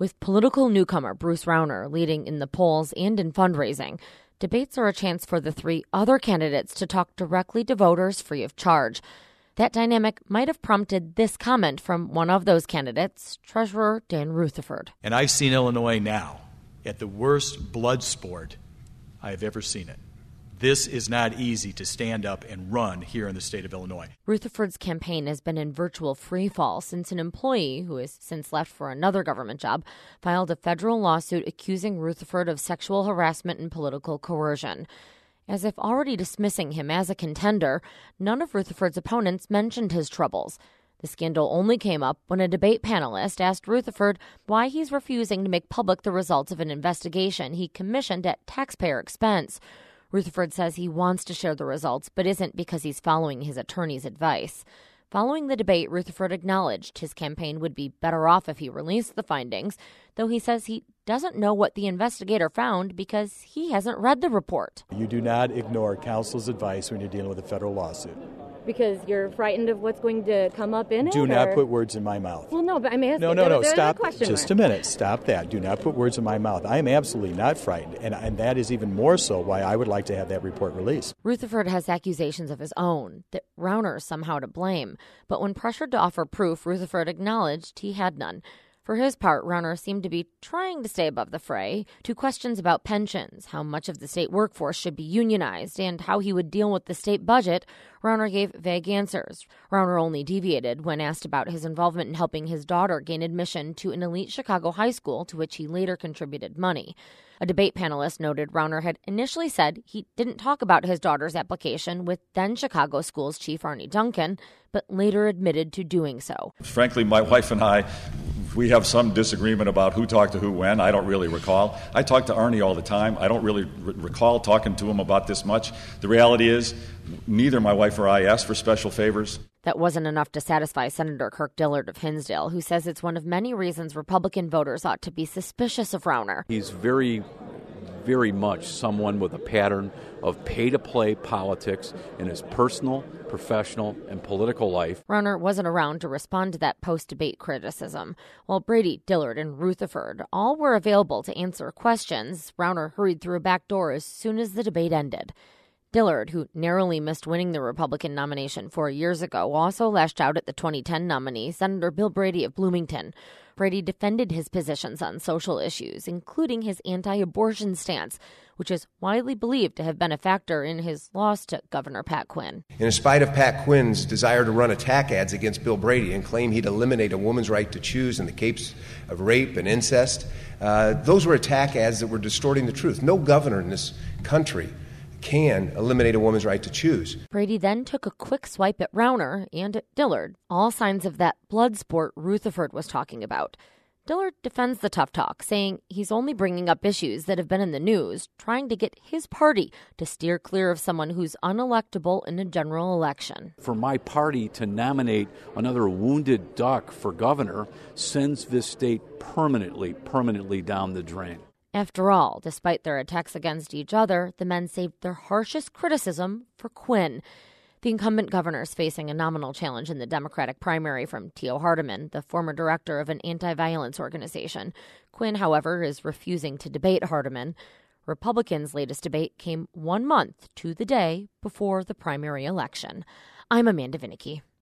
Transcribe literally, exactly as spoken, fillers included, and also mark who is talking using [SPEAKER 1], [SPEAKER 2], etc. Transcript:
[SPEAKER 1] With political newcomer Bruce Rauner leading in the polls and in fundraising, debates are a chance for the three other candidates to talk directly to voters free of charge. That dynamic might have prompted this comment from one of those candidates, Treasurer Dan Rutherford.
[SPEAKER 2] And I've seen Illinois now at the worst blood sport I have ever seen it. This is not easy to stand up and run here in the state of Illinois.
[SPEAKER 1] Rutherford's campaign has been in virtual freefall since an employee, who has since left for another government job, filed a federal lawsuit accusing Rutherford of sexual harassment and political coercion. As if already dismissing him as a contender, none of Rutherford's opponents mentioned his troubles. The scandal only came up when a debate panelist asked Rutherford why he's refusing to make public the results of an investigation he commissioned at taxpayer expense. Rutherford says he wants to share the results, but isn't because he's following his attorney's advice. Following the debate, Rutherford acknowledged his campaign would be better off if he released the findings, though he says he doesn't know what the investigator found because he hasn't read the report.
[SPEAKER 2] You do not ignore counsel's advice when you're dealing with a federal lawsuit.
[SPEAKER 3] Because you're frightened of what's going to come up in it?
[SPEAKER 2] Do
[SPEAKER 3] or?
[SPEAKER 2] not put words in my mouth.
[SPEAKER 3] Well, no, but I'm asking.
[SPEAKER 2] No, no, no, stop.
[SPEAKER 3] Just
[SPEAKER 2] mark.
[SPEAKER 3] a
[SPEAKER 2] minute. Stop that. Do not put words in my mouth. I am absolutely not frightened, and, and that is even more so why I would like to have that report released.
[SPEAKER 1] Rutherford has accusations of his own, that Rauner is somehow to blame. But when pressured to offer proof, Rutherford acknowledged he had none. For his part, Rauner seemed to be trying to stay above the fray. To questions about pensions, how much of the state workforce should be unionized, and how he would deal with the state budget, Rauner gave vague answers. Rauner only deviated when asked about his involvement in helping his daughter gain admission to an elite Chicago high school to which he later contributed money. A debate panelist noted Rauner had initially said he didn't talk about his daughter's application with then Chicago Schools Chief Arnie Duncan, but later admitted to doing so.
[SPEAKER 4] Frankly, my wife and I, we have some disagreement about who talked to who when. I don't really recall. I talk to Arnie all the time. I don't really re- recall talking to him about this much. The reality is, neither my wife or I asked for special favors.
[SPEAKER 1] That wasn't enough to satisfy Senator Kirk Dillard of Hinsdale, who says it's one of many reasons Republican voters ought to be suspicious of Rauner.
[SPEAKER 5] He's very, very much someone with a pattern of pay-to-play politics in his personal, professional, and political life.
[SPEAKER 1] Rauner wasn't around to respond to that post-debate criticism. While Brady, Dillard, and Rutherford all were available to answer questions, Rauner hurried through a back door as soon as the debate ended. Dillard, who narrowly missed winning the Republican nomination four years ago, also lashed out at the twenty ten nominee, Senator Bill Brady of Bloomington. Brady defended his positions on social issues, including his anti-abortion stance, which is widely believed to have been a factor in his loss to Governor Pat Quinn.
[SPEAKER 6] In spite of Pat Quinn's desire to run attack ads against Bill Brady and claim he'd eliminate a woman's right to choose in the capes of rape and incest, uh, those were attack ads that were distorting the truth. No governor in this country can eliminate a woman's right to choose.
[SPEAKER 1] Brady then took a quick swipe at Rauner and at Dillard, all signs of that blood sport Rutherford was talking about. Dillard defends the tough talk, saying he's only bringing up issues that have been in the news, trying to get his party to steer clear of someone who's unelectable in a general election.
[SPEAKER 5] For my party to nominate another wounded duck for governor sends this state permanently, permanently down the drain.
[SPEAKER 1] After all, despite their attacks against each other, the men saved their harshest criticism for Quinn. The incumbent governor is facing a nominal challenge in the Democratic primary from Tio Hardiman, the former director of an anti-violence organization. Quinn, however, is refusing to debate Hardiman. Republicans' latest debate came one month to the day before the primary election. I'm Amanda Vinicky.